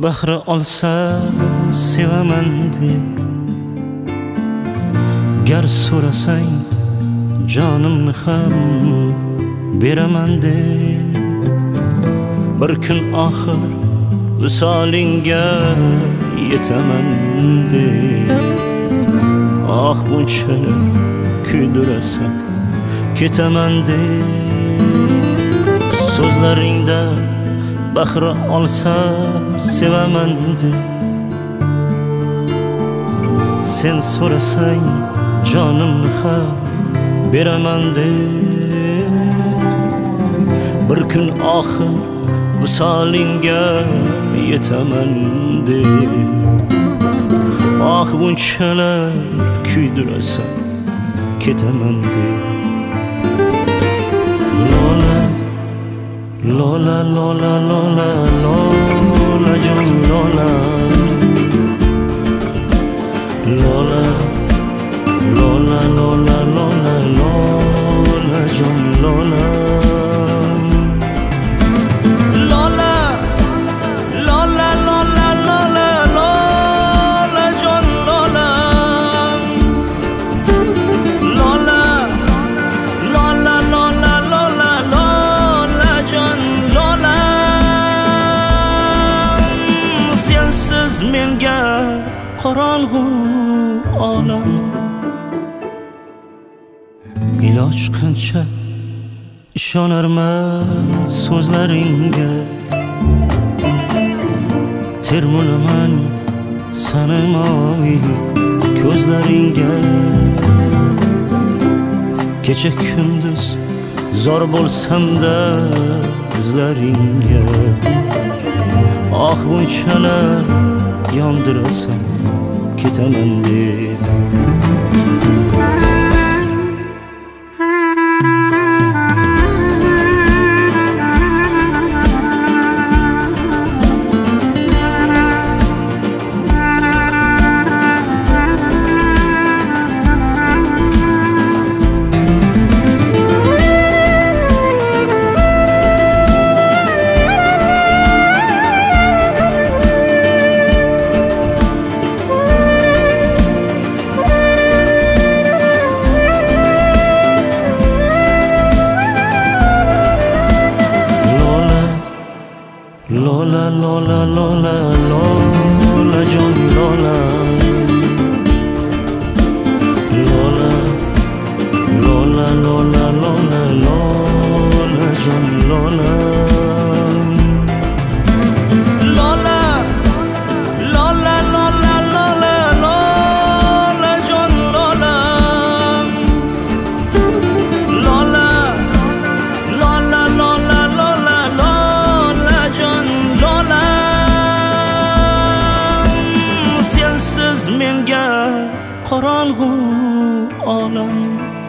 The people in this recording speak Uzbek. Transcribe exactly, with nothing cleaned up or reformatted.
bahri olsa sevaman deb, gar so'rasang jonimni ham beraman deb, bir kun oxir visolingga yetaman deb, ah bunchalar kuydirasan ketaman deb, so'zlaringda bahri olsam sevaman deb, sen so'rasang jonimni ham beraman deb, bir kun oxir visolingga yetaman deb, ah bunchalar kuydirasan ketaman deb. Lola Lola Lola Lola Lola jon Lola Lola Lola Lola Lola Lola jon Lola Lola Lola Lola Lola Lola jon Lola Lola Lola Lola Lola Lola jon Lola, sensiz menga qorong'u olam, iloj qancha ishonarman so'zlaringga, termulaman sanimoy ko'zlaringga, kecha kunduz zor bo'lsam-da izlaringga, ah bunchalar yondirasan ketaman deb. Lola Lola Lola Lola jon Lola Lola Lola Lola Lola Lola jon Lola Lola Lola Lola Lola Lola jon Lola Lola Lola Lola Lola Lola jon Lola, sensiz menga qorong'u olam.